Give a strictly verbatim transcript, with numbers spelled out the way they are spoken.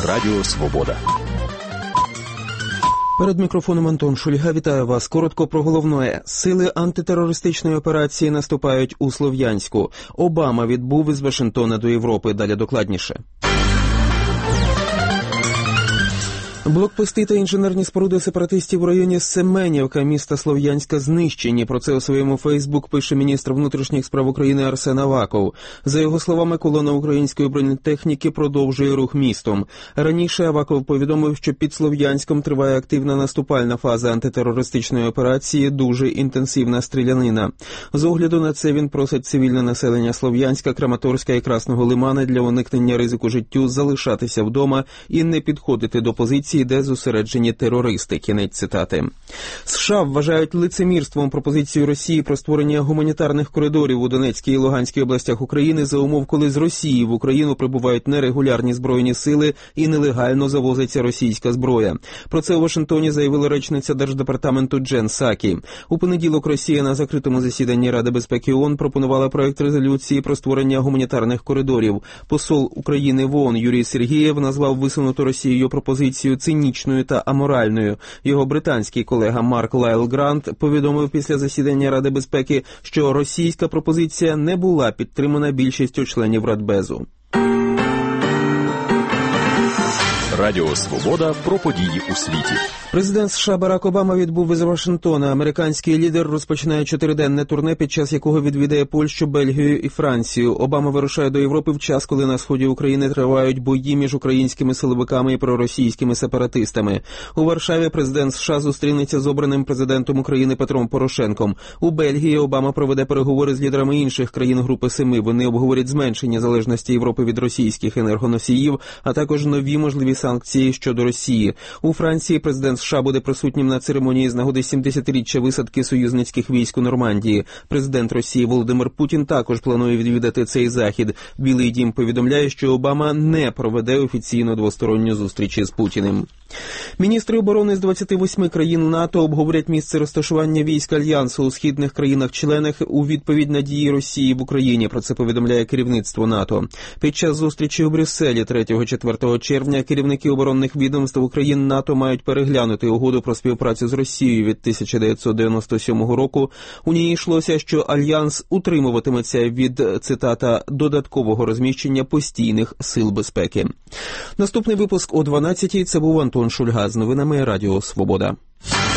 Радіо Свобода. Перед мікрофоном Антон Шульга. Вітаю вас. Коротко про головне. Сили антитерористичної операції наступають у Слов'янську. Обама відбув із Вашингтона до Європи. Далі докладніше. Блокпости та інженерні споруди сепаратистів у районі Семенівка міста Слов'янська знищені. Про це у своєму Фейсбук пише міністр внутрішніх справ України Арсен Аваков. За його словами, колона української бронетехніки продовжує рух містом. Раніше Аваков повідомив, що під Слов'янськом триває активна наступальна фаза антитерористичної операції, дуже інтенсивна стрілянина. З огляду на це він просить цивільне населення Слов'янська, Краматорська і Красного Лимана для уникнення ризику життю залишатися вдома і не підходити до позиції, де зосереджені терористи. Кінець цитати. США вважають лицемірством пропозицію Росії про створення гуманітарних коридорів у Донецькій і Луганській областях України за умов, коли з Росії в Україну прибувають нерегулярні збройні сили і нелегально завозиться російська зброя. Про це у Вашингтоні заявила речниця Держдепартаменту Джен Сакі. У понеділок Росія на закритому засіданні Ради безпеки ООН пропонувала проект резолюції про створення гуманітарних коридорів. Посол України в ООН Юрій Сергієв назвав висунуту Росією пропозицію цинічною та аморальною. Його британський колега Марк Лайл Грант повідомив після засідання Ради безпеки, що російська пропозиція не була підтримана більшістю членів Радбезу. Радіо Свобода про події у світі. Президент США Барак Обама відбув із Вашингтона. Американський лідер розпочинає чотириденне турне, під час якого відвідає Польщу, Бельгію і Францію. Обама вирушає до Європи в час, коли на сході України тривають бої між українськими силовиками і проросійськими сепаратистами. У Варшаві президент США зустрінеться з обраним президентом України Петром Порошенком. У Бельгії Обама проведе переговори з лідерами інших країн Групи Семи. Вони обговорять зменшення залежності Європи від російських енергоносіїв, а також нові можливі санкції щодо Росії. У Франції президент США буде присутнім на церемонії з нагоди сімдесятиріччя висадки союзницьких військ у Нормандії. Президент Росії Володимир Путін також планує відвідати цей захід. Білий дім повідомляє, що Обама не проведе офіційну двосторонню зустріч із Путіним. Міністри оборони з двадцяти восьми країн НАТО обговорять місце розташування військ Альянсу у східних країнах-членах у відповідь на дії Росії в Україні. Про це повідомляє керівництво НАТО. Під час зустрічі у Брюсселі третього-четвертого червня керівники оборонних відомств України НАТО мають переглянути угоду про співпрацю з Росією від тисяча дев'ятсот дев'яносто сьомого року. У ній йшлося, що Альянс утримуватиметься від, цитата, додаткового розміщення постійних сил безпеки. Наступний випуск о дванадцятій. Це був Антон Шульга з новинами Радіо Свобода.